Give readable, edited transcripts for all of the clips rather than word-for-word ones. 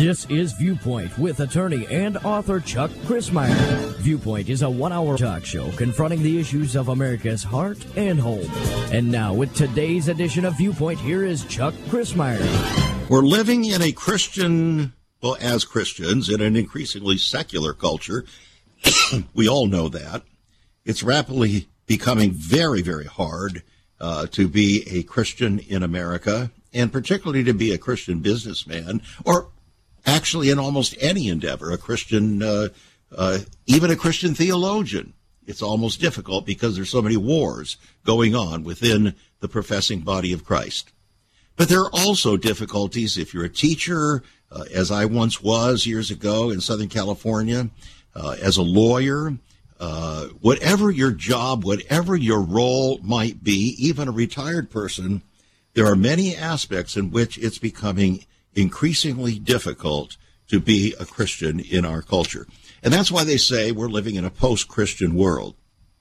This is Viewpoint with attorney and author Chuck Crismier. Viewpoint is a one-hour talk show confronting the issues of America's heart and home. And now with today's edition of Viewpoint, here is Chuck Crismier. We're living in a Christian, well, as Christians, in an increasingly secular culture. We all know that. It's rapidly becoming very, very hard to be a Christian in America, and particularly to be a Christian businessman, or actually in almost any endeavor, a Christian, even a Christian theologian. It's almost difficult because there's so many wars going on within the professing body of Christ. But there are also difficulties if you're a teacher, as I once was years ago in Southern California, as a lawyer, whatever your job, whatever your role might be, even a retired person, there are many aspects in which it's becoming increasingly difficult to be a Christian in our culture. And that's why they say we're living in a post-Christian world.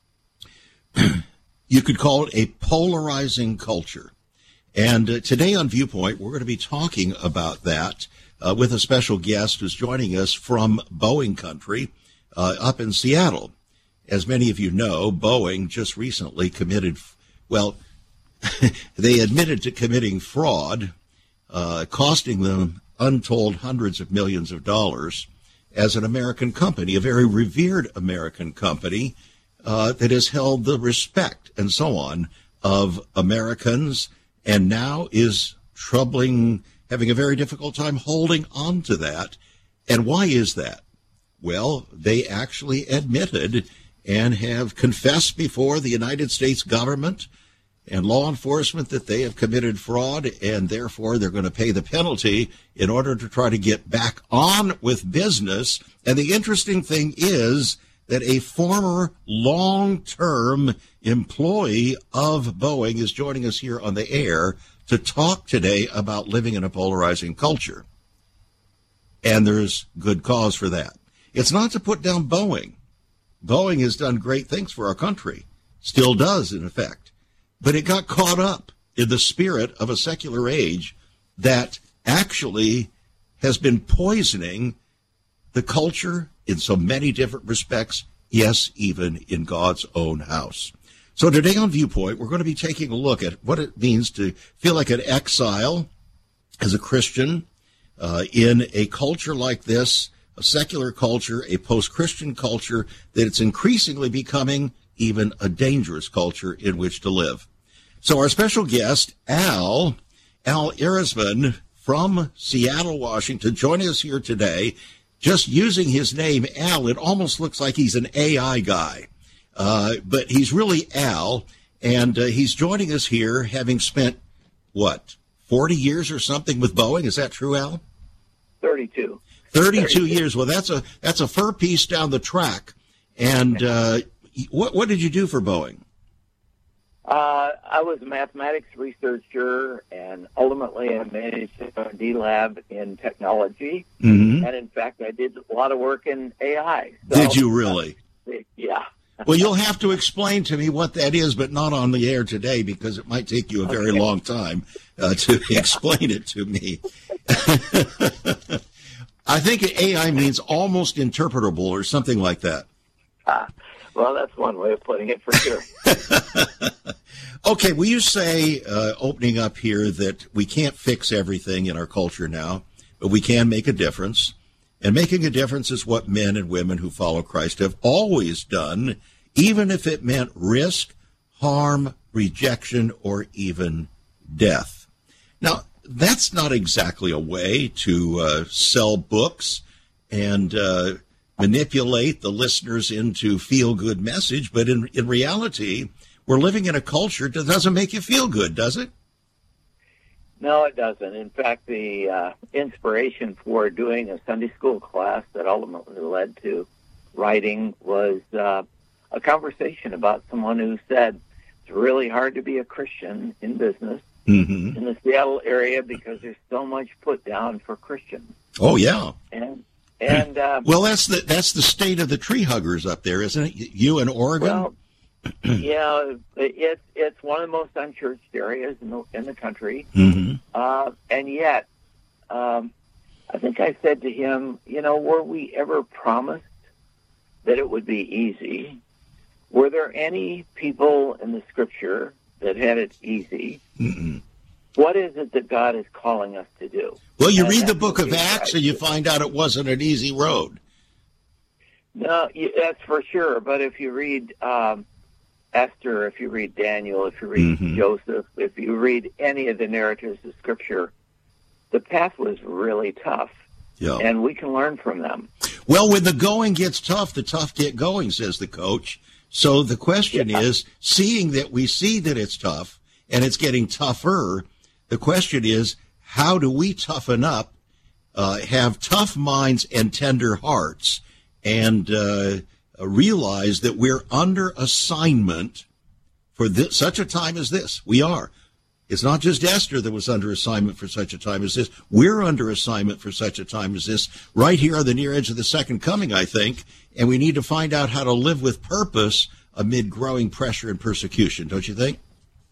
You could call it a polarizing culture. And today on Viewpoint, we're going to be talking about that with a special guest who's joining us from Boeing country up in Seattle. As many of you know, Boeing just recently committed, well, they admitted to committing fraud, costing them untold hundreds of millions of dollars as an American company, a very revered American company that has held the respect and so on of Americans, and now is having a very difficult time holding on to that. And why is that? Well, they actually admitted and have confessed before the United States government and law enforcement that they have committed fraud, and therefore they're going to pay the penalty in order to try to get back on with business. And the interesting thing is that a former long-term employee of Boeing is joining us here on the air to talk today about living in a polarizing culture. And there's good cause for that. It's not to put down Boeing. Boeing has done great things for our country, still does in effect. But it got caught up in the spirit of a secular age that actually has been poisoning the culture in so many different respects, yes, even in God's own house. So today on Viewpoint, we're going to be taking a look at what it means to feel like an exile as a Christian in a culture like this, a secular culture, a post-Christian culture, that it's increasingly becoming even a dangerous culture in which to live. So our special guest, Al Ehresman from Seattle, Washington, joining us here today. Just using his name, Al, it almost looks like he's an AI guy. But he's really Al, and he's joining us here having spent, 40 years or something with Boeing? Is that true, Al? 32. 32 years. Well, that's a fur piece down the track. And what did you do for Boeing? I was a mathematics researcher, and ultimately I managed a R&D lab in technology. Mm-hmm. And in fact, I did a lot of work in AI. So, did you really? Yeah. Well, you'll have to explain to me what that is, but not on the air today, because it might take you a very long time to explain it to me. I think AI means almost interpretable or something like that. Well, that's one way of putting it for sure. Okay, will you say, opening up here, that we can't fix everything in our culture now, but we can make a difference? And making a difference is what men and women who follow Christ have always done, even if it meant risk, harm, rejection, or even death. Now, that's not exactly a way to sell books and manipulate the listeners into feel-good message, but in reality, we're living in a culture that doesn't make you feel good, does it? No, it doesn't. In fact, the inspiration for doing a Sunday school class that ultimately led to writing was a conversation about someone who said it's really hard to be a Christian in business in the Seattle area because there's so much put down for Christians. Oh, yeah. And well, that's the state of the tree huggers up there, isn't it? You in Oregon? Well, yeah, it's one of the most unchurched areas in the country, and yet I think I said to him, were we ever promised that it would be easy? Were there any people in the Scripture that had it easy? Mm-mm. What is it that God is calling us to do? Well, you read the book of Acts and you find out it wasn't an easy road. No, that's for sure. But if you read Esther, if you read Daniel, if you read Joseph, if you read any of the narratives of Scripture, the path was really tough. Yeah. And we can learn from them. Well, when the going gets tough, the tough get going, says the coach. So the question is, seeing that we see that it's tough and it's getting tougher, the question is, how do we toughen up, have tough minds and tender hearts, and realize that we're under assignment for such a time as this? We are. It's not just Esther that was under assignment for such a time as this. We're under assignment for such a time as this, right here on the near edge of the second coming, I think, and we need to find out how to live with purpose amid growing pressure and persecution, don't you think?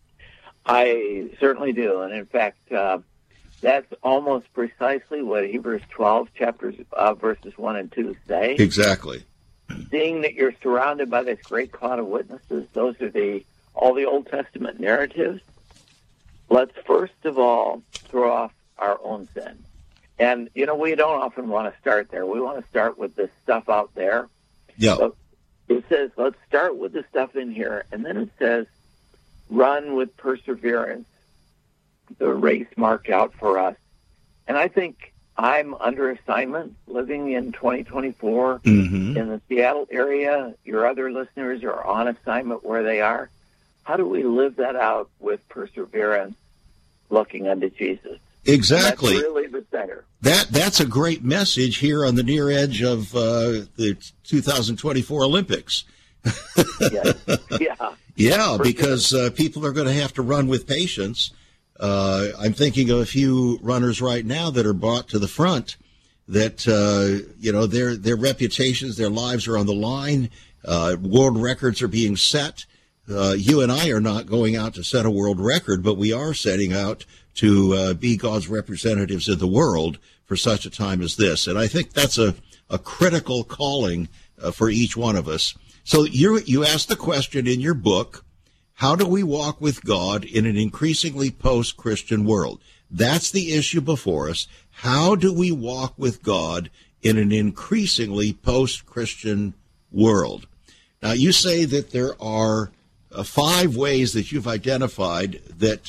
I certainly do, and in fact, that's almost precisely what Hebrews 12, verses 1 and 2 say. Exactly. Seeing that you're surrounded by this great cloud of witnesses, those are all the Old Testament narratives. Let's first of all throw off our own sin. And, we don't often want to start there. We want to start with the stuff out there. Yeah. But it says, let's start with the stuff in here. And then it says, run with perseverance the race marked out for us. And I think I'm under assignment living in 2024 in the Seattle area. Your other listeners are on assignment where they are. How do we live that out with perseverance, looking unto Jesus? Exactly. That's really the center. That's a great message here on the near edge of the 2024 Olympics. Yes. Yeah. Yeah, because people are going to have to run with patience. I'm thinking of a few runners right now that are brought to the front that, their reputations, their lives are on the line. World records are being set. You and I are not going out to set a world record, but we are setting out to be God's representatives in the world for such a time as this. And I think that's a critical calling for each one of us. So you asked the question in your book, how do we walk with God in an increasingly post-Christian world? That's the issue before us. How do we walk with God in an increasingly post-Christian world? Now, you say that there are 5 ways that you've identified that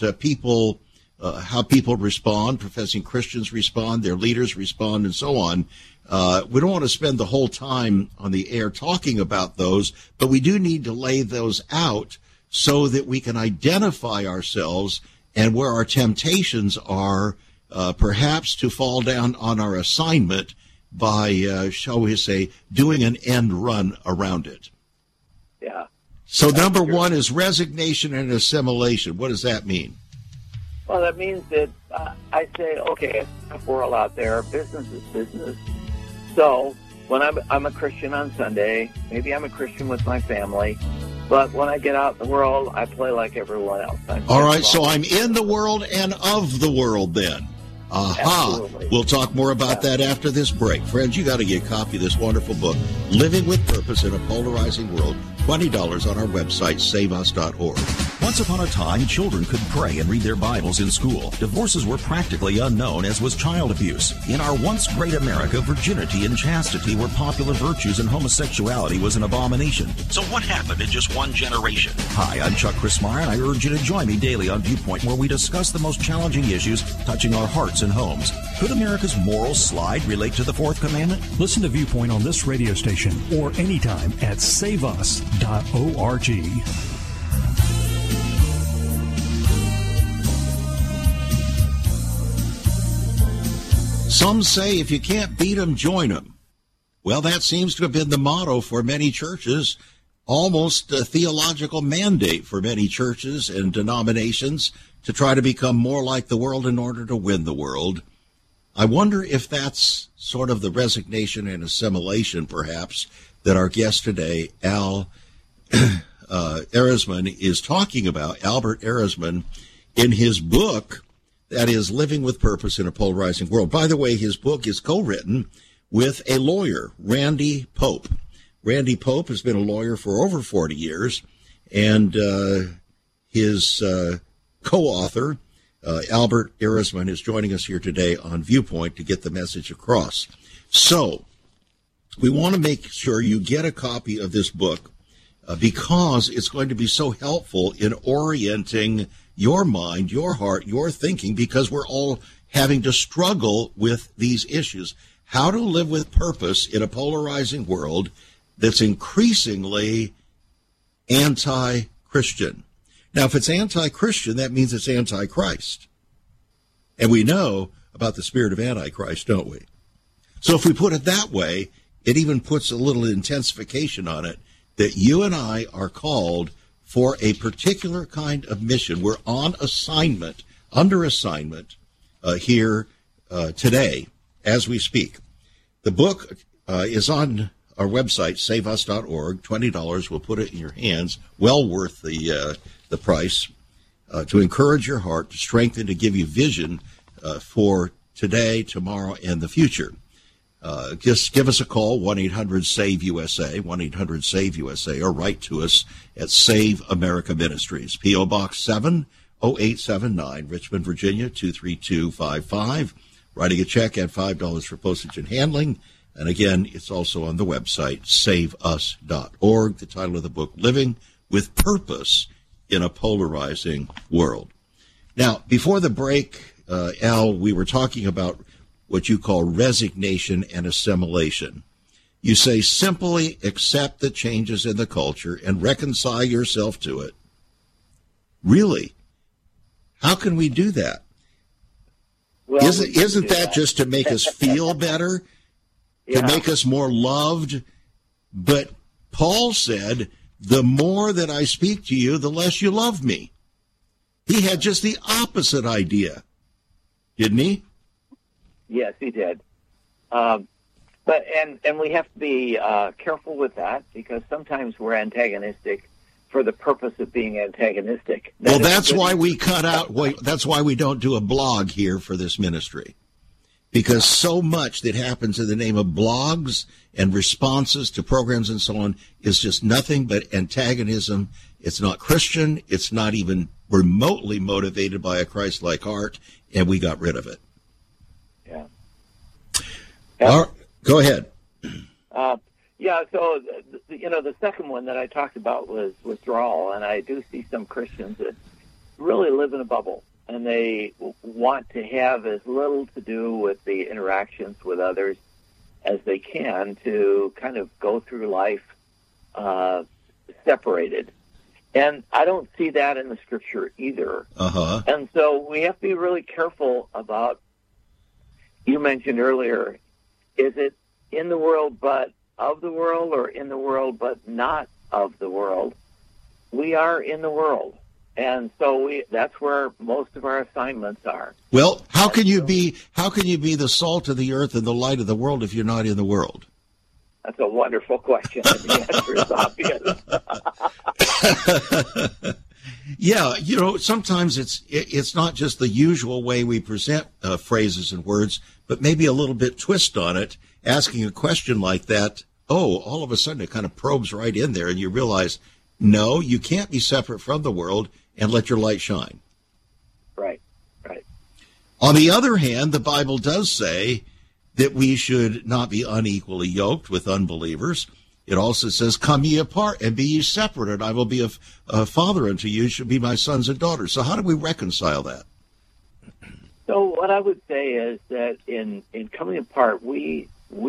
how people respond, professing Christians respond, their leaders respond, and so on. We don't want to spend the whole time on the air talking about those, but we do need to lay those out so that we can identify ourselves and where our temptations are, perhaps to fall down on our assignment by, shall we say, doing an end run around it. Yeah. So number 1 is resignation and assimilation. What does that mean? Well, that means that I say, okay, we're all out there. Business is business. So when I'm a Christian on Sunday, maybe I'm a Christian with my family, but when I get out in the world, I play like everyone else. All right, so I'm in the world and of the world then. Aha. Absolutely. We'll talk more about that after this break. Friends, you got to get a copy of this wonderful book, Living with Purpose in a Polarizing World. $20 on our website, saveus.org. Once upon a time, children could pray and read their Bibles in school. Divorces were practically unknown, as was child abuse. In our once great America, virginity and chastity were popular virtues and homosexuality was an abomination. So what happened in just one generation? Hi, I'm Chuck Christmeyer, and I urge you to join me daily on Viewpoint, where we discuss the most challenging issues touching our hearts and homes. Could America's moral slide relate to the Fourth Commandment? Listen to Viewpoint on this radio station or anytime at saveus.org. Some say if you can't beat them, join them. Well, that seems to have been the motto for many churches, almost a theological mandate for many churches and denominations to try to become more like the world in order to win the world. I wonder if that's sort of the resignation and assimilation, perhaps, that our guest today, Al Arizman, is talking about. Albert Arizman, in his book That is Living with Purpose in a Polarizing World. By the way, his book is co-written with a lawyer, Randy Pope. Randy Pope has been a lawyer for over 40 years, and his co-author, Albert Erisman, is joining us here today on Viewpoint to get the message across. So we want to make sure you get a copy of this book because it's going to be so helpful in orienting your mind, your heart, your thinking, because we're all having to struggle with these issues. How to live with purpose in a polarizing world that's increasingly anti-Christian. Now, if it's anti-Christian, that means it's anti-Christ. And we know about the spirit of Antichrist, don't we? So if we put it that way, it even puts a little intensification on it that you and I are called for a particular kind of mission. We're on assignment, under assignment here today as we speak. The book is on our website, saveus.org. $20 will put it in your hands, well worth the price, to encourage your heart, to strengthen, to give you vision for today, tomorrow, and the future. Just give us a call, 1-800-SAVE-USA, 1-800-SAVE-USA, or write to us at Save America Ministries, P.O. Box 70879, Richmond, Virginia, 23255. Writing a check at $5 for postage and handling. And again, it's also on the website, saveus.org. The title of the book, Living with Purpose in a Polarizing World. Now, before the break, Al, we were talking about what you call resignation and assimilation. You say simply accept the changes in the culture and reconcile yourself to it. Really? How can we do that? Well, Isn't that just to make us feel better, to make us more loved? But Paul said, the more that I speak to you, the less you love me. He had just the opposite idea, didn't he? Yes, he did. But we have to be careful with that, because sometimes we're antagonistic for the purpose of being antagonistic. Well, that's why we cut out. That's why we don't do a blog here for this ministry, because so much that happens in the name of blogs and responses to programs and so on is just nothing but antagonism. It's not Christian. It's not even remotely motivated by a Christ-like heart, and we got rid of it. Yeah. All right, go ahead. So, the second one that I talked about was withdrawal, and I do see some Christians that really live in a bubble, and they want to have as little to do with the interactions with others as they can to kind of go through life separated. And I don't see that in the Scripture either. Uh-huh. And so we have to be really careful about, you mentioned earlier, is it in the world but of the world, or in the world but not of the world? We are in the world. And so that's where most of our assignments are. Well, how can you be the salt of the earth and the light of the world if you're not in the world? That's a wonderful question. The answer is obvious. Yeah, sometimes it's not just the usual way we present phrases and words, but maybe a little bit twist on it. Asking a question like that, all of a sudden it kind of probes right in there, and you realize, no, you can't be separate from the world and let your light shine. Right. On the other hand, the Bible does say that we should not be unequally yoked with unbelievers. It also says, come ye apart and be ye separate, and I will be a father unto you, should be my sons and daughters. So how do we reconcile that? So what I would say is that in coming apart, we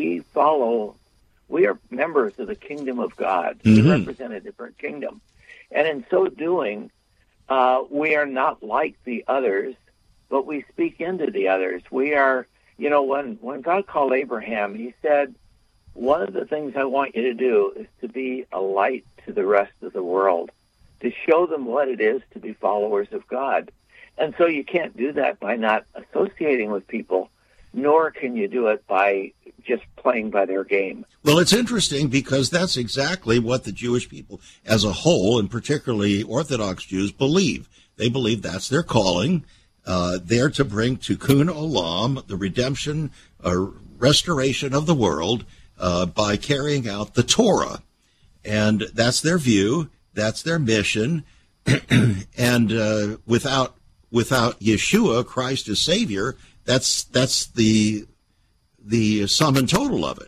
are members of the kingdom of God. Mm-hmm. We represent a different kingdom. And in so doing, we are not like the others, but we speak into the others. We are, when God called Abraham, he said, one of the things I want you to do is to be a light to the rest of the world, to show them what it is to be followers of God. And so you can't do that by not associating with people, nor can you do it by just playing by their game. Well, it's interesting because that's exactly what the Jewish people as a whole, and particularly Orthodox Jews, believe. They believe that's their calling. there to bring tikkun olam, the redemption or restoration of the world, by carrying out the Torah. And that's their view. That's their mission. And without Yeshua, Christ as Savior, that's the sum and total of it.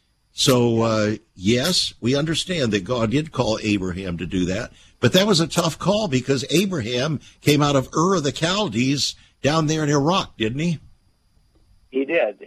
So, yes, we understand that God did call Abraham to do that, but that was a tough call because Abraham came out of Ur of the Chaldees down there in Iraq, didn't he? He did,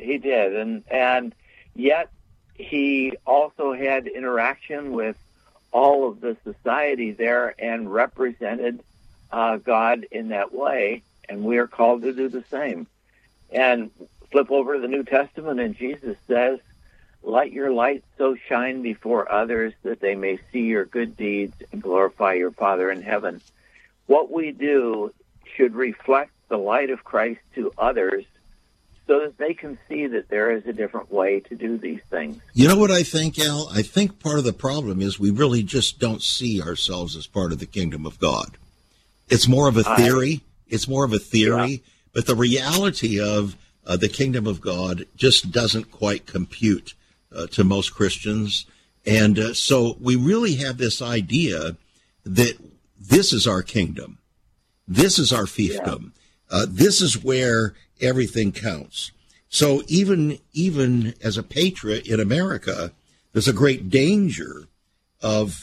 and yet he also had interaction with all of the society there and represented God in that way, and we are called to do the same. And flip over to the New Testament, and Jesus says, "Let your light so shine before others that they may see your good deeds and glorify your Father in heaven." What we do should reflect the light of Christ to others so that they can see that there is a different way to do these things. You know what I think, Al? I think part of the problem is we really just don't see ourselves as part of the kingdom of God. It's more of a theory. Yeah. But the reality of the kingdom of God just doesn't quite compute to most Christians. And so we really have this idea that this is our kingdom. This is our fiefdom. Yeah. This is where everything counts. So even as a patriot in America, there's a great danger of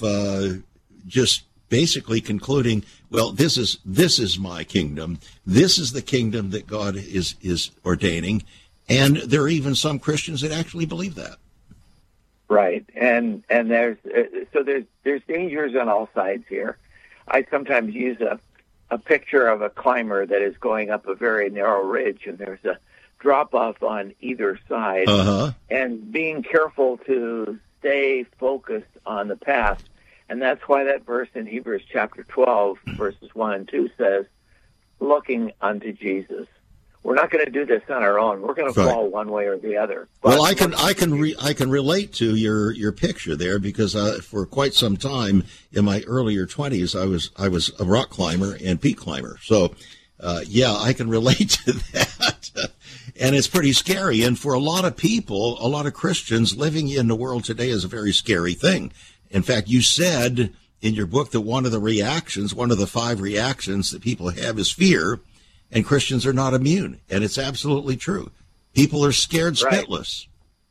just basically concluding, well, this is my kingdom. This is the kingdom that God is ordaining. And there are even some Christians that actually believe that. Right. And there's dangers on all sides here. I sometimes use a picture of a climber that is going up a very narrow ridge, and there's a drop-off on either side, and being careful to stay focused on the path. And that's why that verse in Hebrews chapter 12, verses 1 and 2 says, looking unto Jesus. We're not going to do this on our own. We're going to fall one way or the other. Well, I can relate to your picture there because for quite some time in my earlier 20s, I was a rock climber and peak climber. So, I can relate to that. And it's pretty scary. And for a lot of people, a lot of Christians, living in the world today is a very scary thing. In fact, you said in your book that one of the 5 reactions that people have is fear. And Christians are not immune, and it's absolutely true. People are scared spitless.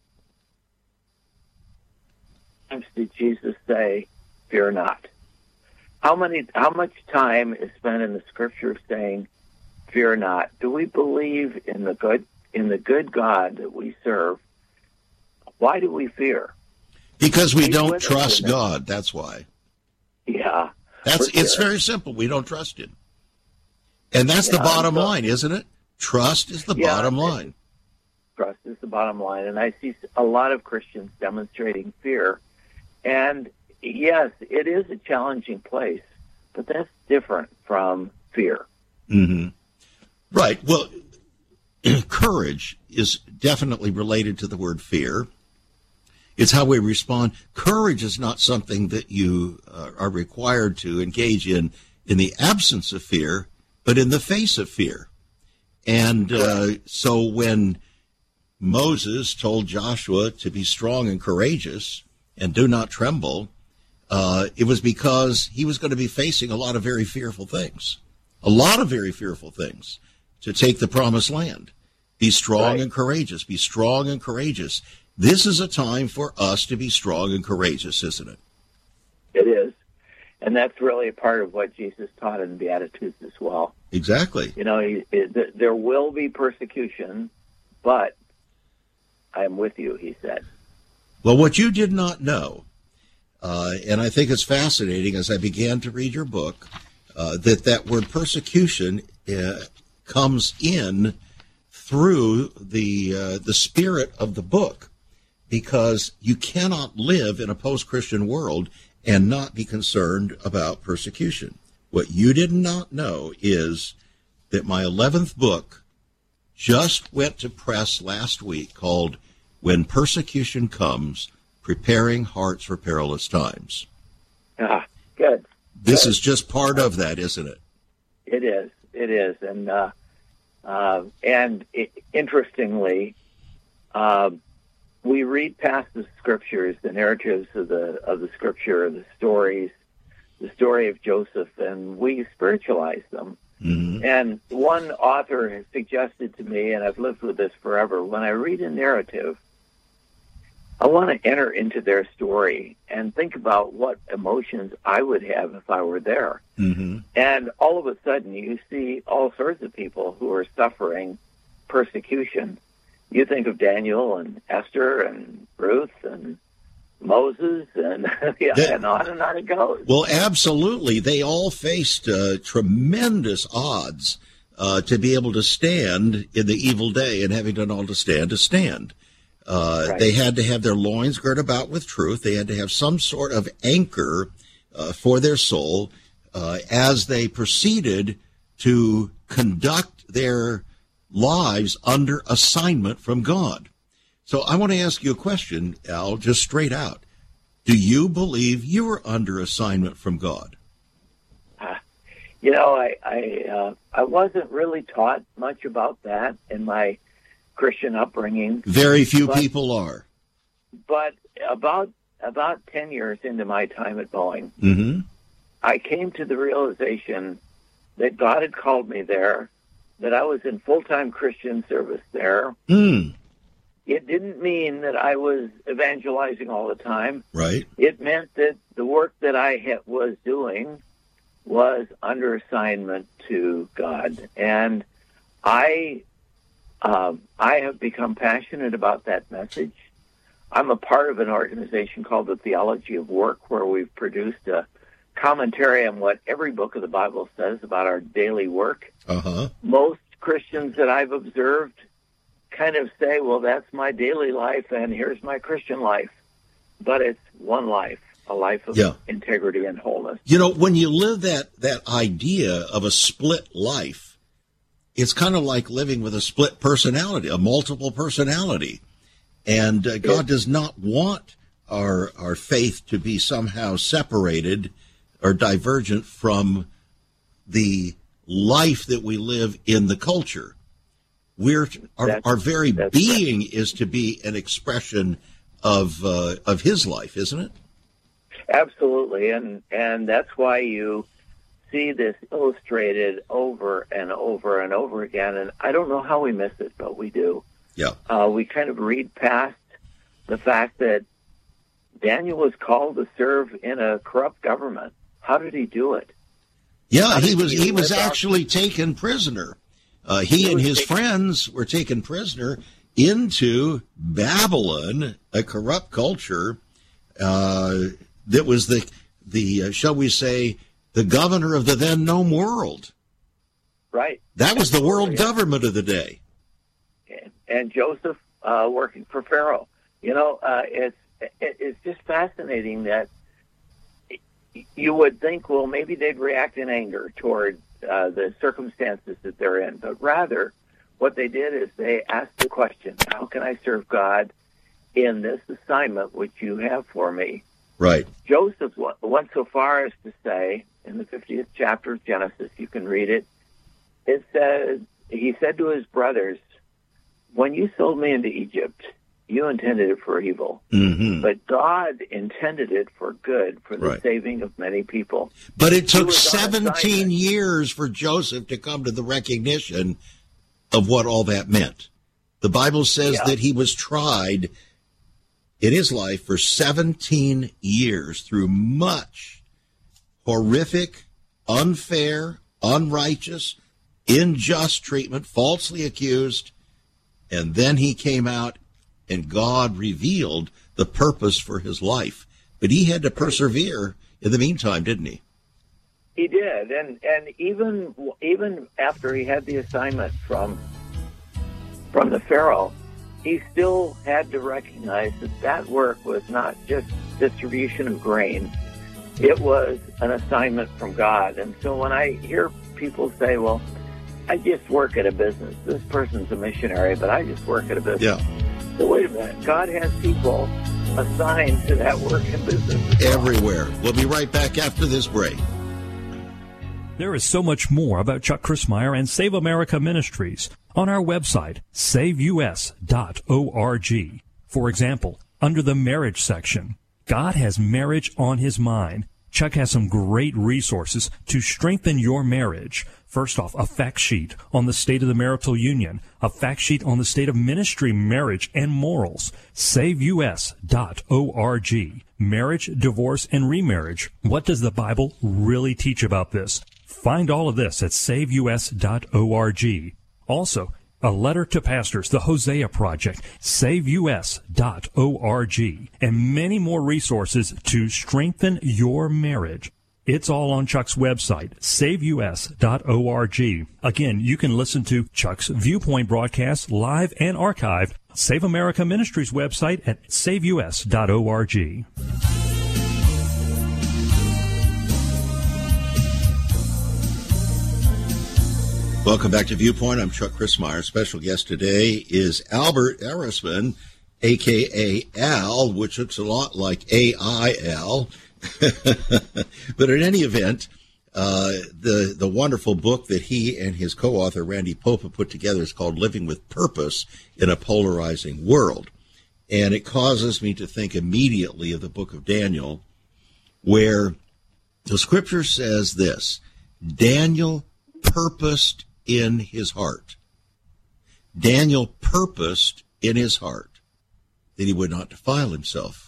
Times did Jesus say, "Fear not"? How much time is spent in the Scripture saying, "Fear not"? Do we believe in the good God that we serve? Why do we fear? Because we don't trust God. That's why. Yeah, it's very simple. We don't trust Him. And that's the bottom line, isn't it? Trust is the bottom line. Trust is the bottom line. And I see a lot of Christians demonstrating fear. And yes, it is a challenging place, but that's different from fear. Mm-hmm. Right. Well, courage is definitely related to the word fear. It's how we respond. Courage is not something that you are required to engage in the absence of fear, but in the face of fear. And so when Moses told Joshua to be strong and courageous and do not tremble, it was because he was going to be facing a lot of very fearful things to take the promised land. Be strong and courageous. Be strong and courageous. This is a time for us to be strong and courageous, isn't it? It is. And that's really a part of what Jesus taught in the Beatitudes as well. Exactly. You know, there will be persecution, but I am with you, he said. Well, what you did not know, and I think it's fascinating as I began to read your book, that word persecution comes in through the spirit of the book, because you cannot live in a post-Christian world and not be concerned about persecution. What you did not know is that my 11th book just went to press last week, called When Persecution Comes, Preparing Hearts for Perilous Times. Good. This is just part of that, isn't it? It is. And Interestingly, we read past the scriptures, the narratives of the scripture, the stories, the story of Joseph, and we spiritualize them. Mm-hmm. And one author has suggested to me, and I've lived with this forever, when I read a narrative, I want to enter into their story and think about what emotions I would have if I were there. Mm-hmm. And all of a sudden, you see all sorts of people who are suffering persecution. You think of Daniel and Esther and Ruth and Moses, and and on it goes. Well, absolutely. They all faced tremendous odds to be able to stand in the evil day, and having done all to stand. Right. They had to have their loins girt about with truth. They had to have some sort of anchor for their soul as they proceeded to conduct their lives under assignment from God. So I want to ask you a question, Al, just straight out. Do you believe you were under assignment from God? I wasn't really taught much about that in my Christian upbringing. Very few people are. But about 10 years into my time at Boeing, Mm-hmm. I came to the realization that God had called me there, that I was in full-time Christian service there. Mm. It didn't mean that I was evangelizing all the time. Right. It meant that the work that I was doing was under assignment to God. And I have become passionate about that message. I'm a part of an organization called the Theology of Work, where we've produced a commentary on what every book of the Bible says about our daily work. Uh-huh. Most Christians that I've observed kind of say, well, that's my daily life, and here's my Christian life. But it's one life, a life of integrity and wholeness. You know, when you live that idea of a split life, it's kind of like living with a split personality, a multiple personality. And God does not want our faith to be somehow separated or divergent from the life that we live in the culture. Our very being is to be an expression of His life, isn't it? Absolutely, and that's why you see this illustrated over and over and over again. And I don't know how we miss it, but we do. Yeah. We kind of read past the fact that Daniel was called to serve in a corrupt government. How did he do it? Yeah, he was actually taken prisoner. He and his friends were taken prisoner into Babylon, a corrupt culture that was the shall we say, the governor of the then known world. Right. That was the world government of the day. And Joseph working for Pharaoh. You know, it's just fascinating that you would think, well, maybe they'd react in anger toward the circumstances that they're in. But rather, what they did is they asked the question, how can I serve God in this assignment which you have for me? Right. Joseph went so far as to say, in the 50th chapter of Genesis, you can read it, it says, he said to his brothers, when you sold me into Egypt, you intended it for evil, but God intended it for good, for the saving of many people. But it took 17 years for Joseph to come to the recognition of what all that meant. The Bible says that he was tried in his life for 17 years through much horrific, unfair, unrighteous, unjust treatment, falsely accused, and then he came out and God revealed the purpose for his life. But he had to persevere in the meantime, didn't he? He did. And even after he had the assignment from the Pharaoh, he still had to recognize that work was not just distribution of grain. It was an assignment from God. And so when I hear people say, well, I just work at a business. This person's a missionary, but I just work at a business. Yeah. So wait a minute. God has people assigned to that work and business everywhere. We'll be right back after this break. There is so much more about Chuck Crismier and Save America Ministries on our website, saveus.org. For example, under the marriage section, God has marriage on his mind. Chuck has some great resources to strengthen your marriage. First off, a fact sheet on the state of the marital union, a fact sheet on the state of ministry, marriage, and morals. SaveUS.org. Marriage, divorce, and remarriage. What does the Bible really teach about this? Find all of this at SaveUS.org. Also, a letter to pastors, the Hosea Project, SaveUS.org, and many more resources to strengthen your marriage. It's all on Chuck's website, SaveUS.org. Again, you can listen to Chuck's Viewpoint broadcast live and archived. Save America Ministries website at SaveUS.org. Welcome back to Viewpoint. I'm Chuck Crismier. Special guest today is Albert Ehresmann, a.k.a. Al, which looks a lot like A-I-L. But in any event, the wonderful book that he and his co-author, Randy Pope, have put together is called Living with Purpose in a Polarizing World. And it causes me to think immediately of the book of Daniel, where the scripture says this: Daniel purposed in his heart. Daniel purposed in his heart that he would not defile himself.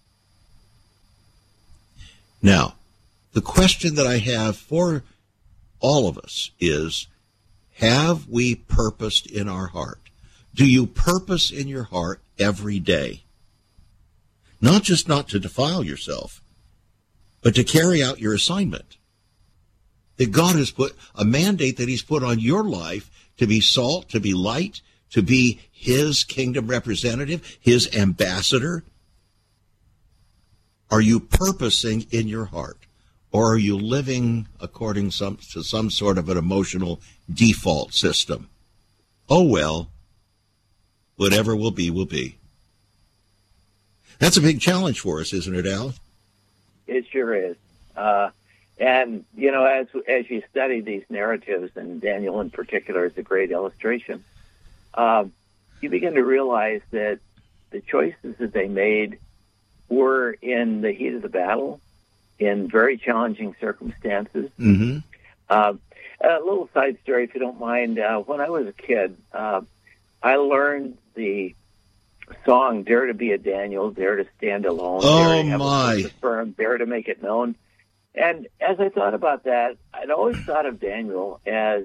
Now, the question that I have for all of us is, have we purposed in our heart? Do you purpose in your heart every day? Not just not to defile yourself, but to carry out your assignment. That God has put a mandate that he's put on your life to be salt, to be light, to be his kingdom representative, his ambassador. Are you purposing in your heart, or are you living according to some sort of an emotional default system? Oh, well, whatever will be, will be. That's a big challenge for us, isn't it, Al? It sure is. And, you know, as you study these narratives, and Daniel in particular is a great illustration, you begin to realize that the choices that they made were in the heat of the battle, in very challenging circumstances. Mm-hmm. A little side story, if you don't mind. When I was a kid, I learned the song, Dare to be a Daniel, Dare to stand alone, Oh, Dare to have my. a purpose firm, Dare to make it known. And as I thought about that, I'd always thought of Daniel as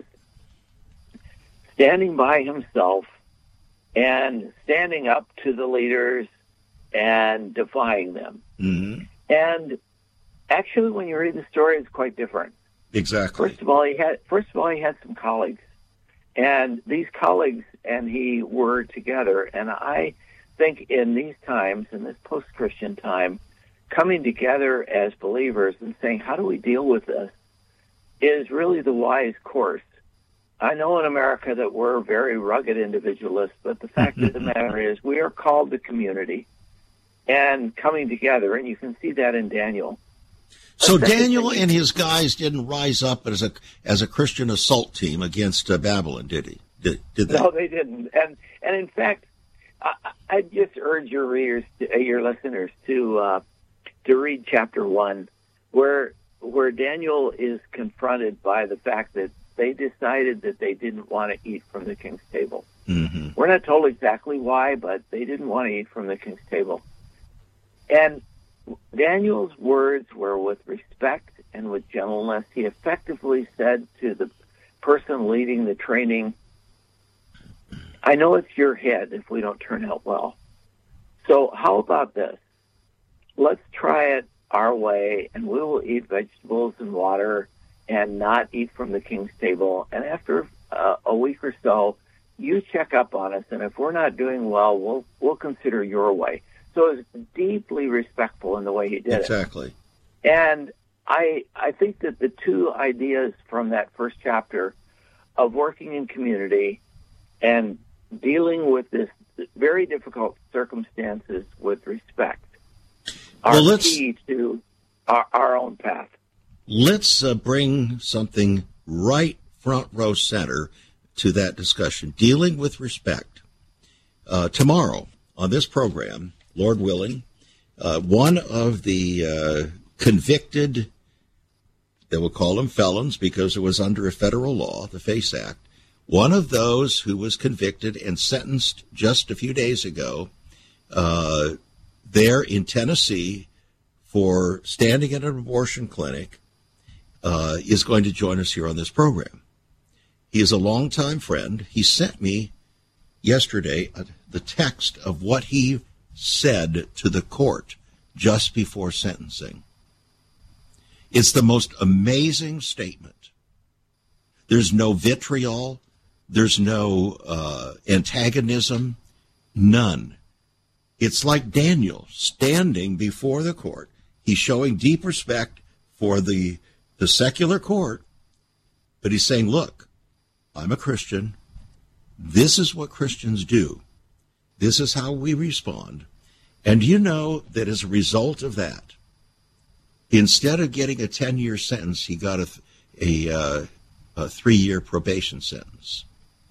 standing by himself and standing up to the leaders and defying them. Mm-hmm. And actually, when you read the story, it's quite different. Exactly. First of all, he had some colleagues, and these colleagues and he were together. And I think in these times, in this post-Christian time, coming together as believers and saying, how do we deal with this, is really the wise course. I know in America that we're very rugged individualists, but the fact of the matter is we are called to community and coming together, and you can see that in Daniel. So Daniel and his guys didn't rise up as a Christian assault team against Babylon, did he? Did they? No, they didn't. And in fact, I just urge your readers, your listeners, to read chapter 1, where Daniel is confronted by the fact that they decided that they didn't want to eat from the king's table. Mm-hmm. We're not told exactly why, but they didn't want to eat from the king's table. And Daniel's words were with respect and with gentleness. He effectively said to the person leading the training, I know it's your head if we don't turn out well. So how about this? Let's try it our way, and we will eat vegetables and water and not eat from the king's table. And after a week or so, you check up on us, and if we're not doing well, we'll consider your way. So it was deeply respectful in the way he did Exactly. it. And I think that the two ideas from that first chapter of working in community and dealing with this very difficult circumstances with respect are key to our own path. let's bring something right front row center to that discussion, dealing with respect. Tomorrow on this program, Lord willing, one of the convicted, they will call them felons because it was under a federal law, the FACE Act, one of those who was convicted and sentenced just a few days ago there in Tennessee for standing at an abortion clinic is going to join us here on this program. He is a longtime friend. He sent me yesterday the text of what he said to the court just before sentencing. It's the most amazing statement. There's no vitriol. There's no antagonism. None. It's like Daniel standing before the court. He's showing deep respect for the secular court, but he's saying, look, I'm a Christian. This is what Christians do. This is how we respond. And you know that as a result of that, instead of getting a 10-year sentence, he got a 3-year probation sentence.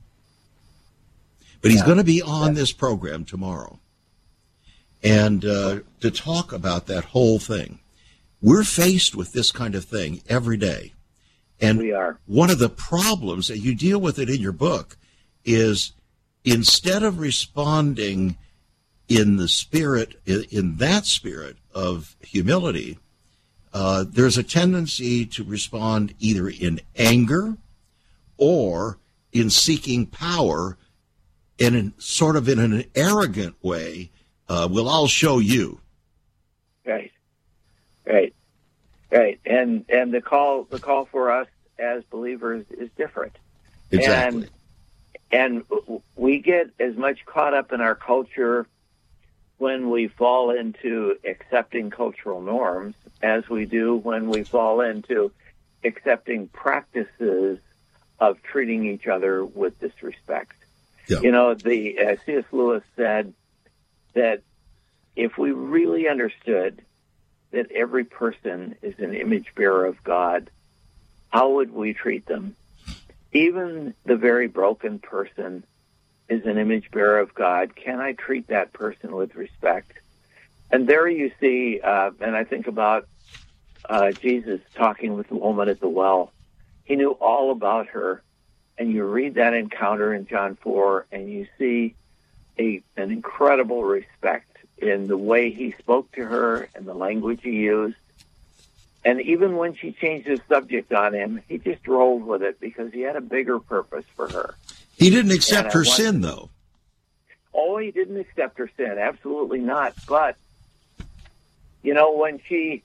But he's going to be on this program tomorrow. And to talk about that whole thing. We're faced with this kind of thing every day. And we are. One of the problems, and you deal with it in your book, is instead of responding in the spirit, in that spirit of humility, there's a tendency to respond either in anger or in seeking power and in sort of in an arrogant way. Well, I'll show you. Right. And the call for us as believers is different. Exactly. And we get as much caught up in our culture when we fall into accepting cultural norms as we do when we fall into accepting practices of treating each other with disrespect. Yeah. You know, the C.S. Lewis said that if we really understood that every person is an image bearer of God, how would we treat them? Even the very broken person is an image bearer of God. Can I treat that person with respect? And there you see, and I think about Jesus talking with the woman at the well. He knew all about her. And you read that encounter in John 4, and you see an incredible respect in the way he spoke to her and the language he used. And even when she changed the subject on him, he just rolled with it because he had a bigger purpose for her. He didn't accept her sin, though. Oh, he didn't accept her sin. Absolutely not. But, you know, when he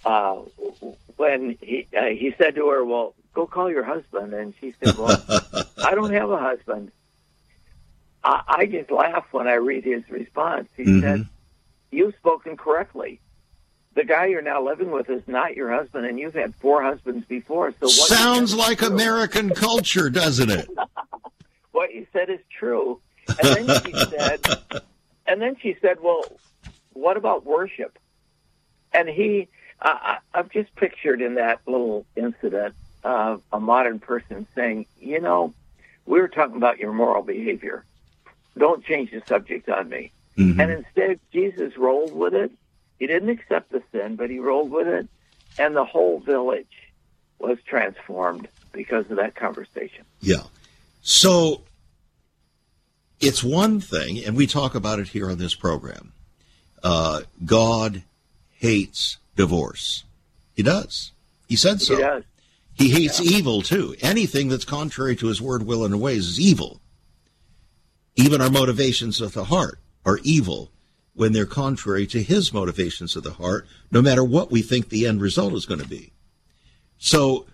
said to her, well, go call your husband. And she said, well, I don't have a husband. I just laugh when I read his response. He said, you've spoken correctly. The guy you're now living with is not your husband, and you've had 4 husbands before. So what sounds like American culture, doesn't it? What you said is true. And then she said, well, what about worship? And I've just pictured in that little incident a modern person saying, you know, we were talking about your moral behavior. Don't change the subject on me. And instead, Jesus rolled with it. He didn't accept the sin, but he rolled with it. And the whole village was transformed because of that conversation. Yeah. So it's one thing, and we talk about it here on this program. God hates divorce. He does. He said so. He does. He hates evil, too. Anything that's contrary to his word, will, and ways is evil. Even our motivations of the heart are evil when they're contrary to his motivations of the heart, no matter what we think the end result is going to be. So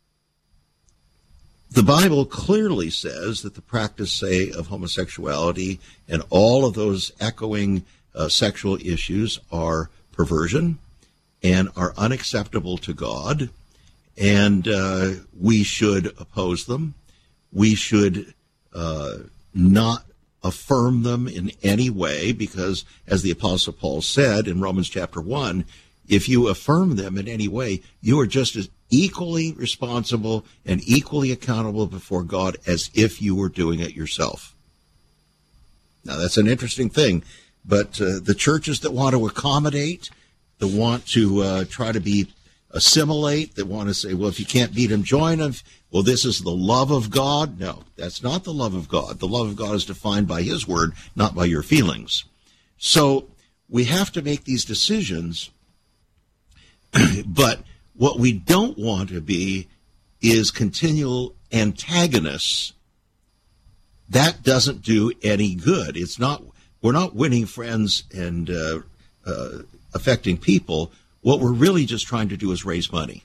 the Bible clearly says that the practice, say, of homosexuality and all of those echoing sexual issues are perversion and are unacceptable to God, and we should oppose them. We should not affirm them in any way, because as the Apostle Paul said in Romans chapter 1, if you affirm them in any way, you are just equally responsible and equally accountable before God as if you were doing it yourself. Now, that's an interesting thing, but the churches that want to accommodate, that want to try to assimilate, that want to say, well, if you can't beat them, join them. Well, this is the love of God. No, that's not the love of God. The love of God is defined by his word, not by your feelings. So we have to make these decisions, but what we don't want to be is continual antagonists. That doesn't do any good. We're not winning friends and affecting people. What we're really just trying to do is raise money.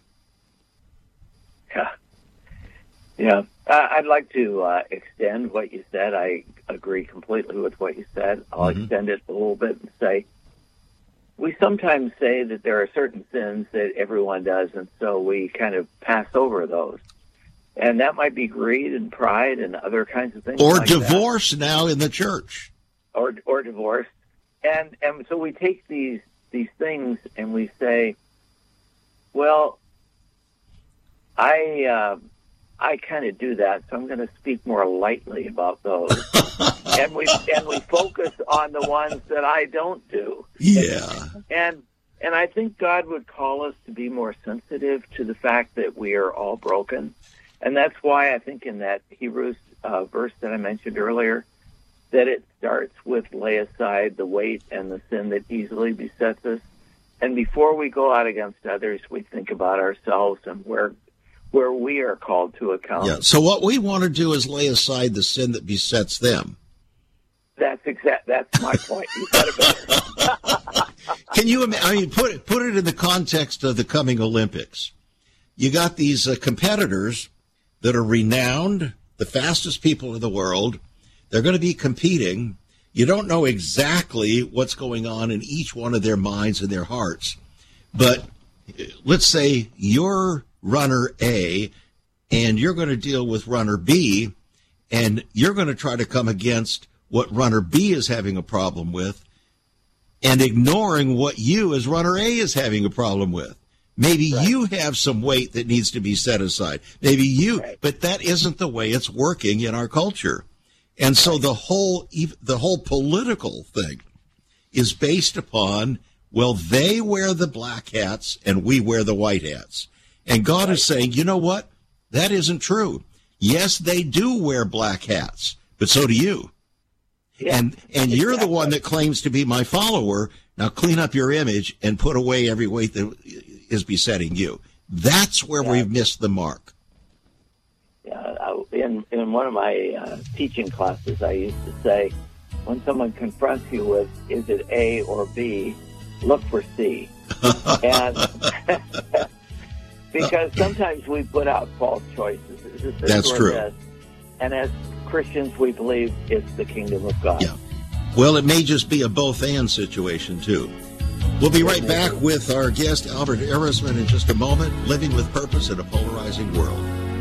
Yeah. I'd like to extend what you said. I agree completely with what you said. I'll extend it a little bit and say, we sometimes say that there are certain sins that everyone does, and so we kind of pass over those. And that might be greed and pride and other kinds of things. Or like divorce that. Now in the church. Or divorce. And so we take these things and we say, well, I kind of do that, so I'm going to speak more lightly about those. and we focus on the ones that I don't do. Yeah. And I think God would call us to be more sensitive to the fact that we are all broken. And that's why I think in that Hebrews verse that I mentioned earlier, that it starts with lay aside the weight and the sin that easily besets us. And before we go out against others, we think about ourselves and where we are called to account. Yeah. So what we want to do is lay aside the sin that besets them. That's my point. You said it better. Can you imagine? Put it in the context of the coming Olympics. You got these competitors that are renowned, the fastest people in the world. They're going to be competing. You don't know exactly what's going on in each one of their minds and their hearts. But let's say you're runner A and you're going to deal with runner B, and you're going to try to come against what runner B is having a problem with and ignoring what you as runner A is having a problem with. Maybe right. You have some weight that needs to be set aside. Maybe you, right. But that isn't the way it's working in our culture. And so the whole political thing is based upon, well, they wear the black hats and we wear the white hats. And God is saying, you know what? That isn't true. Yes, they do wear black hats, but so do you. Yeah, and you're the one that claims to be my follower. Now clean up your image and put away every weight that is besetting you. That's where we've missed the mark. Yeah, in one of my teaching classes, I used to say, when someone confronts you with, is it A or B, look for C. And because sometimes we put out false choices. Is it this That's or true. This? And as Christians, we believe it's the kingdom of God. Yeah. Well, it may just be a both-and situation, too. We'll be right back with our guest, Albert Ehresmann, in just a moment, Living with Purpose in a Polarizing World.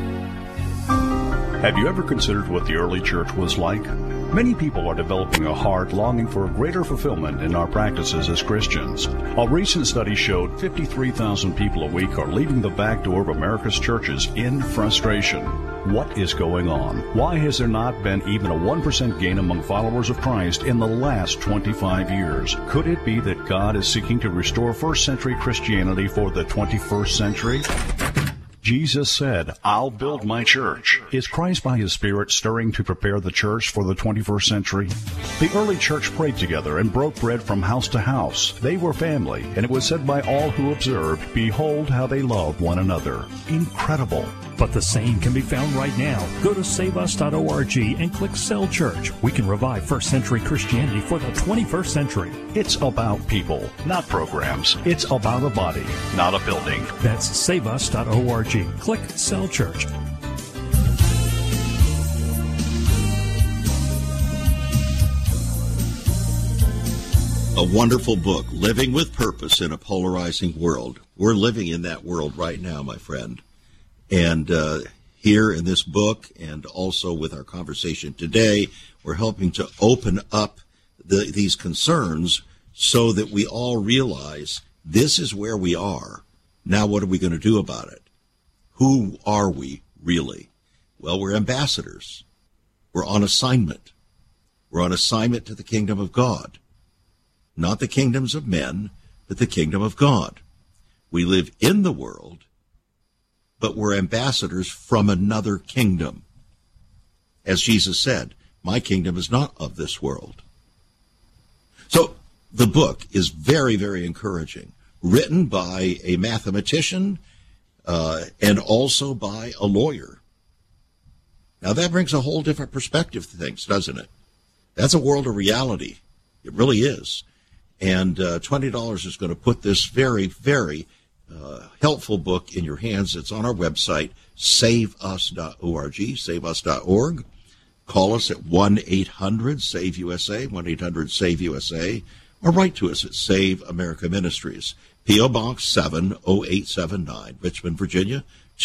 Have you ever considered what the early church was like? Many people are developing a heart longing for a greater fulfillment in our practices as Christians. A recent study showed 53,000 people a week are leaving the back door of America's churches in frustration. What is going on? Why has there not been even a 1% gain among followers of Christ in the last 25 years? Could it be that God is seeking to restore first-century Christianity for the 21st century? Jesus said, I'll build my church. Is Christ by His Spirit stirring to prepare the church for the 21st century? The early church prayed together and broke bread from house to house. They were family, and it was said by all who observed, behold how they love one another. Incredible. But the same can be found right now. Go to saveus.org and click Cell Church. We can revive first century Christianity for the 21st century. It's about people, not programs. It's about a body, not a building. That's saveus.org. Click Cell Church. A wonderful book, Living with Purpose in a Polarizing World. We're living in that world right now, my friend. And here in this book, and also with our conversation today, we're helping to open up these concerns so that we all realize this is where we are. Now, what are we going to do about it? Who are we really? Well, we're ambassadors. We're on assignment. We're on assignment to the kingdom of God. Not the kingdoms of men, but the kingdom of God. We live in the world, but we're ambassadors from another kingdom. As Jesus said, my kingdom is not of this world. So the book is very, very encouraging, written by a mathematician and also by a lawyer. Now that brings a whole different perspective to things, doesn't it? That's a world of reality. It really is. And $20 is going to put this very, very helpful book in your hands. It's on our website, saveus.org, saveus.org. Call us at 1-800-SAVE-USA, 1-800-SAVE-USA, or write to us at Save America Ministries, P.O. Box 70879, Richmond, Virginia,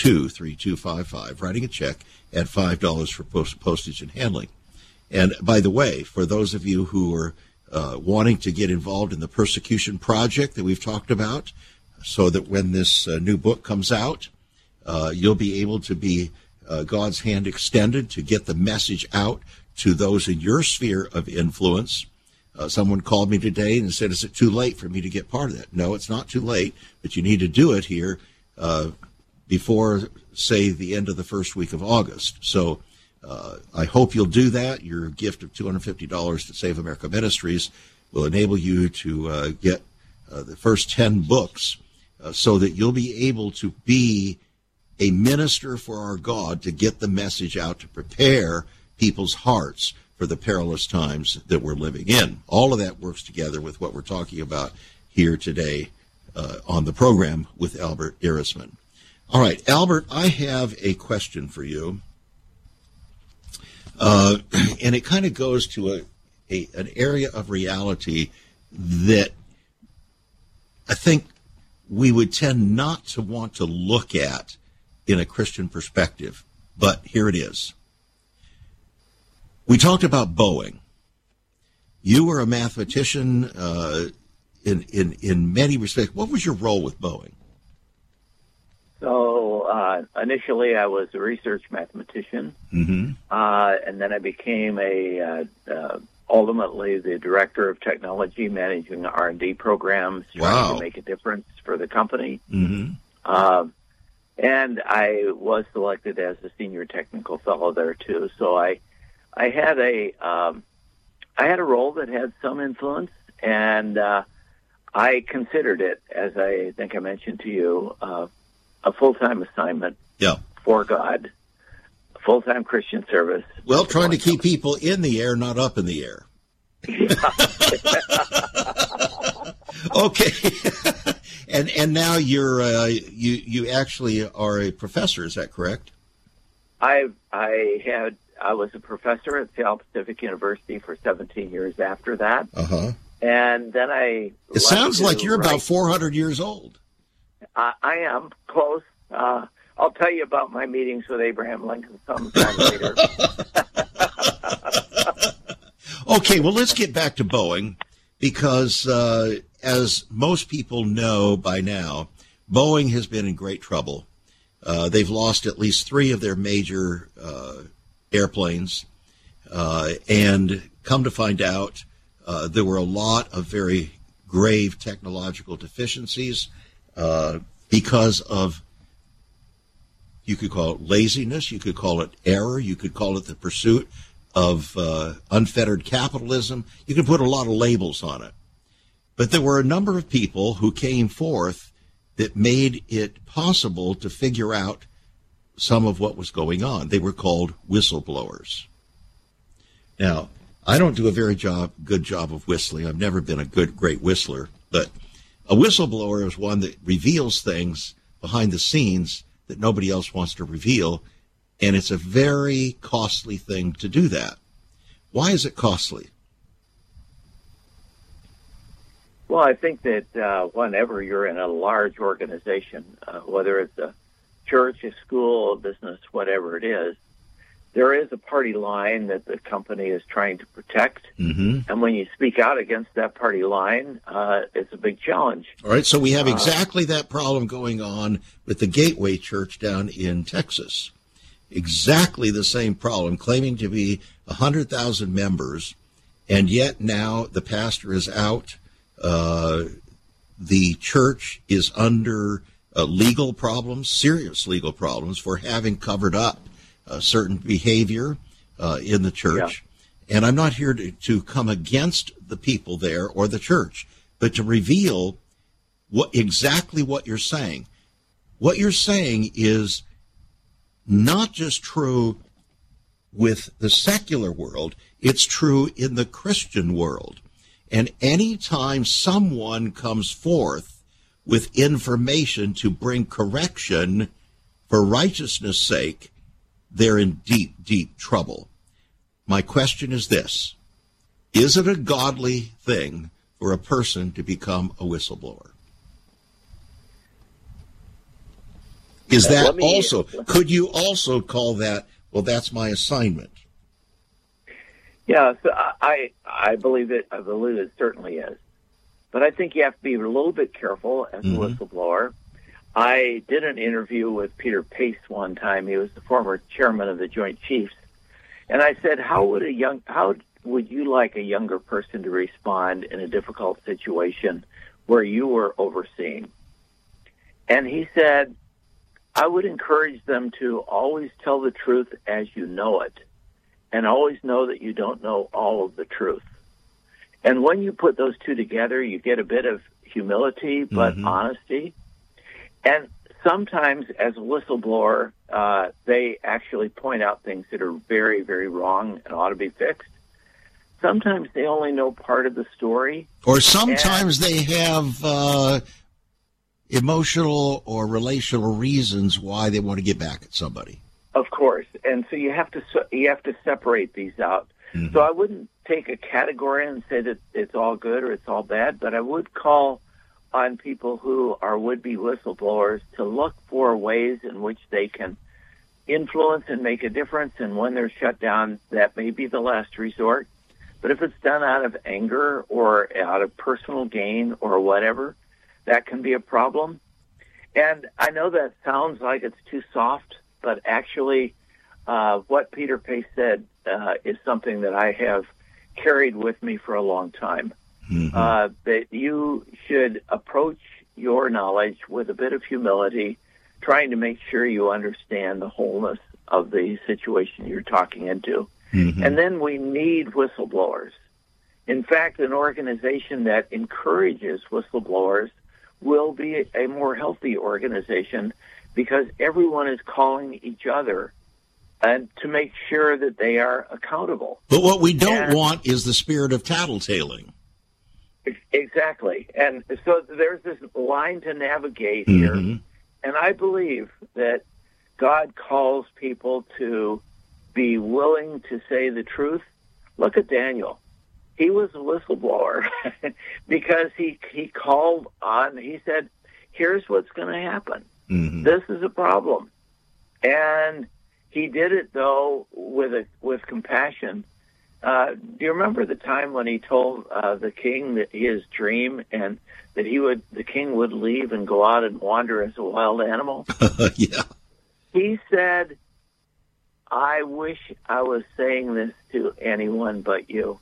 23255. Writing a check at $5 for postage and handling. And by the way, for those of you who are wanting to get involved in the persecution project that we've talked about, so that when this new book comes out, you'll be able to be God's hand extended to get the message out to those in your sphere of influence. Someone called me today and said, is it too late for me to get part of that? No, it's not too late, but you need to do it here before, say, the end of the first week of August. So I hope you'll do that. Your gift of $250 to Save America Ministries will enable you to get the first 10 books so that you'll be able to be a minister for our God to get the message out, to prepare people's hearts for the perilous times that we're living in. All of that works together with what we're talking about here today on the program with Albert Irrisman. All right, Albert, I have a question for you. And it kind of goes to an area of reality that I think we would tend not to want to look at in a Christian perspective, but here it is. We talked about Boeing. You were a mathematician in many respects. What was your role with Boeing? So initially I was a research mathematician, and then I became ultimately the director of technology, managing R&D programs, trying to make a difference for the company. And I was selected as a senior technical fellow there too. So I had a role that had some influence, and I considered it, as I think I mentioned to you, a full-time assignment for God, full-time Christian service. Well, trying to keep people in the air, not up in the air. Okay. And now you actually are a professor, is that correct? I was a professor at South Pacific University for 17 years after that. And then it sounds like you're about 400 years old. I am close. I'll tell you about my meetings with Abraham Lincoln sometime later. Okay, well, let's get back to Boeing, because as most people know by now, Boeing has been in great trouble. They've lost at least 3 of their major airplanes, and come to find out, there were a lot of very grave technological deficiencies because of, you could call it laziness, you could call it error, you could call it the pursuit of unfettered capitalism. You could put a lot of labels on it. But there were a number of people who came forth that made it possible to figure out some of what was going on. They were called whistleblowers. Now, I don't do a very good job of whistling. I've never been a great whistler, but a whistleblower is one that reveals things behind the scenes that nobody else wants to reveal, and it's a very costly thing to do that. Why is it costly? Well, I think that whenever you're in a large organization, whether it's a church, a school, a business, whatever it is, there is a party line that the company is trying to protect. Mm-hmm. And when you speak out against that party line, it's a big challenge. All right, so we have exactly that problem going on with the Gateway Church down in Texas. Exactly the same problem, claiming to be 100,000 members, and yet now the pastor is out. The church is under legal problems, serious legal problems, for having covered up certain behavior in the church. Yeah. And I'm not here to come against the people there or the church, but to reveal exactly what you're saying. What you're saying is not just true with the secular world, it's true in the Christian world. And any time someone comes forth with information to bring correction for righteousness' sake, they're in deep, deep trouble. My question is this: is it a godly thing for a person to become a whistleblower? Is that also, could you also call that, well, that's my assignment? Yeah, so I believe it. I believe it certainly is. But I think you have to be a little bit careful as a whistleblower. I did an interview with Peter Pace one time. He was the former chairman of the Joint Chiefs. And I said, how would you like a younger person to respond in a difficult situation where you were overseeing? And he said, I would encourage them to always tell the truth as you know it, and always know that you don't know all of the truth. And when you put those two together, you get a bit of humility, but honesty. And sometimes, as a whistleblower, they actually point out things that are very, very wrong and ought to be fixed. Sometimes they only know part of the story. Or sometimes they have emotional or relational reasons why they want to get back at somebody. Of course. And so you have to separate these out. So I wouldn't take a category and say that it's all good or it's all bad, but I would call on people who are would-be whistleblowers to look for ways in which they can influence and make a difference. And when they're shut down, that may be the last resort. But if it's done out of anger or out of personal gain or whatever, that can be a problem. And I know that sounds like it's too soft, but actually what Peter Pace said is something that I have carried with me for a long time. That you should approach your knowledge with a bit of humility, trying to make sure you understand the wholeness of the situation you're talking into. And then we need whistleblowers. In fact, an organization that encourages whistleblowers will be a more healthy organization because everyone is calling each other and to make sure that they are accountable. But what we don't want is the spirit of tattletaling. Exactly. And so there's this line to navigate here. And I believe that God calls people to be willing to say the truth. Look at Daniel. He was a whistleblower because he called on, he said, here's what's going to happen. This is a problem. And he did it, though, with compassion. Do you remember the time when he told the king that his dream and that the king would leave and go out and wander as a wild animal? Yeah. He said, I wish I was saying this to anyone but you.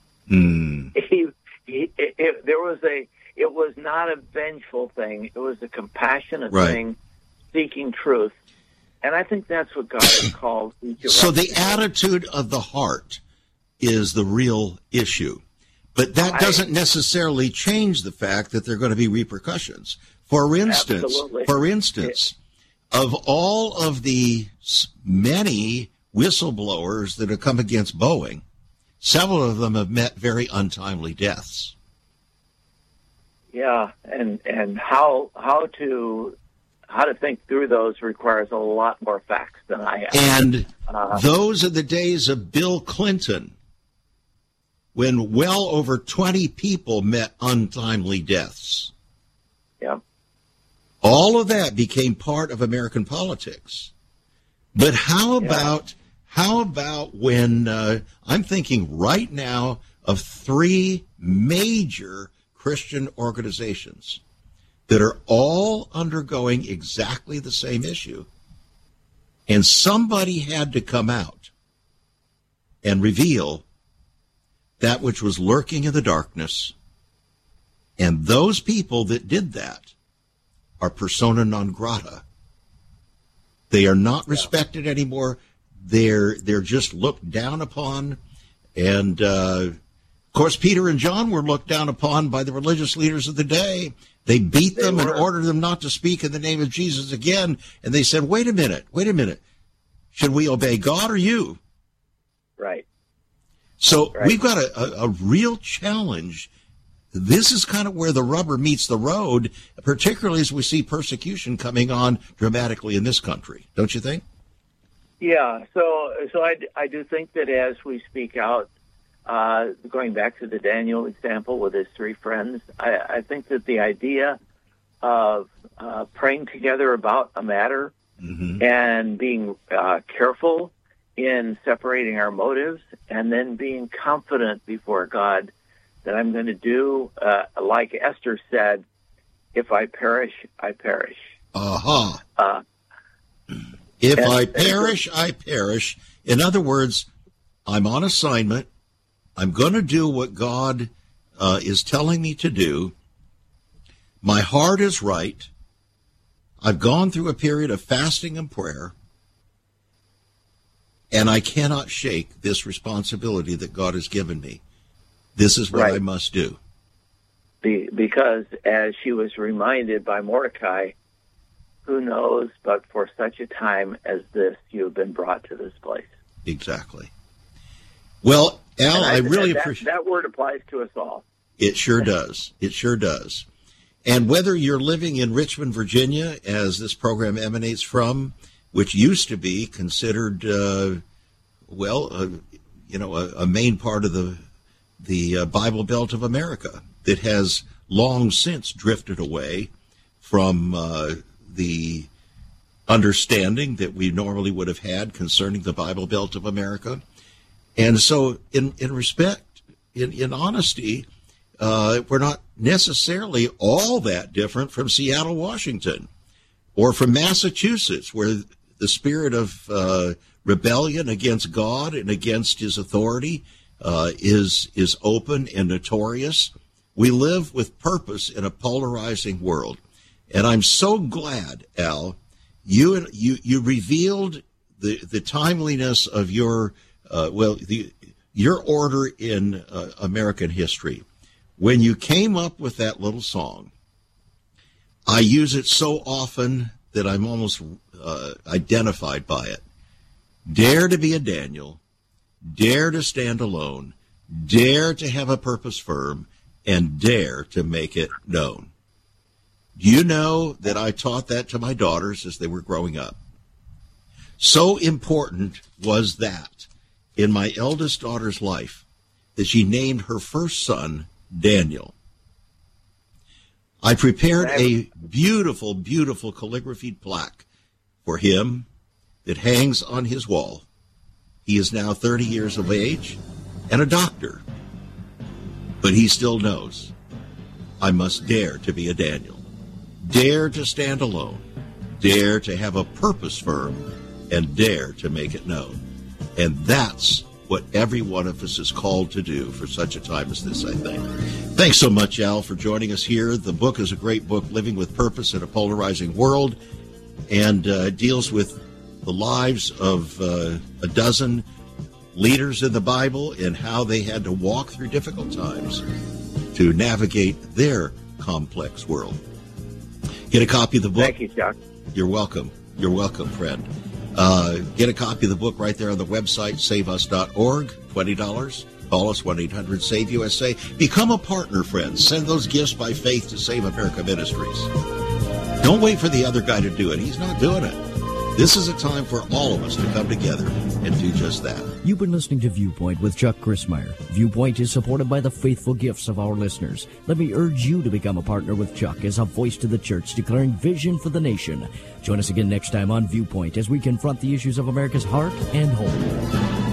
It was not a vengeful thing. It was a compassionate thing, seeking truth. And I think that's what God has called each of us. So the attitude of the heart is the real issue. But that doesn't necessarily change the fact that there are going to be repercussions. For instance, of all of the many whistleblowers that have come against Boeing, several of them have met very untimely deaths. Yeah, and how to think through those requires a lot more facts than I have. And those are the days of Bill Clinton, when well over 20 people met untimely deaths. Yeah. All of that became part of American politics. But how How about when I'm thinking right now of 3 major Christian organizations that are all undergoing exactly the same issue, and somebody had to come out and reveal that which was lurking in the darkness, and those people that did that are persona non grata. They are not respected anymore. They're just looked down upon, and of course Peter and John were looked down upon by the religious leaders of the day. They beat them and ordered them not to speak in the name of Jesus again, and they said, wait a minute, should we obey God or you? Right. So we've got a real challenge. This is kind of where the rubber meets the road, particularly as we see persecution coming on dramatically in this country, don't you think? Yeah, so I do think that as we speak out, going back to the Daniel example with his 3 friends, I think that the idea of praying together about a matter and being careful in separating our motives, and then being confident before God that I'm going to do, like Esther said, if I perish, I perish. If I perish, I perish. In other words, I'm on assignment. I'm going to do what God is telling me to do. My heart is right. I've gone through a period of fasting and prayer, and I cannot shake this responsibility that God has given me. This is what I must do. Because as she was reminded by Mordecai, who knows, but for such a time as this, you have been brought to this place. Exactly. Well, Al, I really appreciate that word applies to us all. It sure does. It sure does. And whether you're living in Richmond, Virginia, as this program emanates from, which used to be considered, a main part of the Bible Belt of America, that has long since drifted away from the understanding that we normally would have had concerning the Bible Belt of America. And so in respect, in honesty, we're not necessarily all that different from Seattle, Washington, or from Massachusetts, where the spirit of rebellion against God and against his authority is open and notorious. We live with purpose in a polarizing world. And I'm so glad, Al, you revealed the timeliness of your order in American history. When you came up with that little song, I use it so often that I'm almost identified by it. Dare to be a Daniel, dare to stand alone, dare to have a purpose firm, and dare to make it known. Do you know that I taught that to my daughters as they were growing up? So important was that in my eldest daughter's life that she named her first son Daniel. I prepared a beautiful, beautiful calligraphied plaque for him that hangs on his wall. He is now 30 years of age and a doctor, but he still knows I must dare to be a Daniel. Dare to stand alone, dare to have a purpose firm, and dare to make it known. And that's what every one of us is called to do for such a time as this, I think. Thanks so much, Al, for joining us here. The book is a great book, Living with Purpose in a Polarizing World, and deals with the lives of a dozen leaders in the Bible and how they had to walk through difficult times to navigate their complex world. Get a copy of the book. Thank you, Chuck. You're welcome. You're welcome, friend. Get a copy of the book right there on the website, saveus.org, $20. Call us, 1-800-SAVE-USA. Become a partner, friends. Send those gifts by faith to Save America Ministries. Don't wait for the other guy to do it. He's not doing it. This is a time for all of us to come together and do just that. You've been listening to Viewpoint with Chuck Crismier. Viewpoint is supported by the faithful gifts of our listeners. Let me urge you to become a partner with Chuck as a voice to the church declaring vision for the nation. Join us again next time on Viewpoint as we confront the issues of America's heart and home.